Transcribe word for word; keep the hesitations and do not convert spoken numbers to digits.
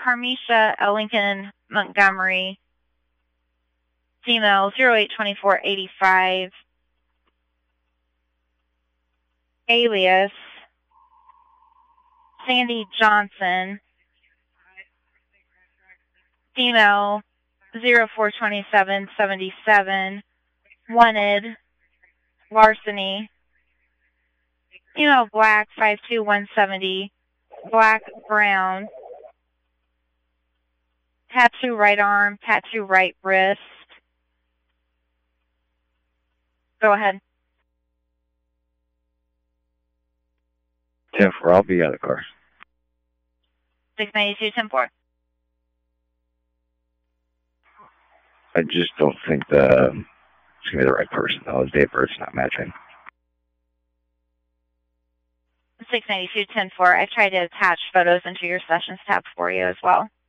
Carmisha L. Lincoln Montgomery, female, zero eight twenty-four eighty-five, alias Sandy Johnson, female, zero four twenty-seven seventy-seven, wanted, larceny, female, black, five two one seventy, black, brown, tattoo right arm, tattoo right wrist. Go ahead. ten four, I'll be out of the car. six ninety-two, ten four. I just don't think the, it's going to be the right person, though. His date of birth's not matching. six ninety-two, ten four. I tried to attach photos into your sessions tab for you as well.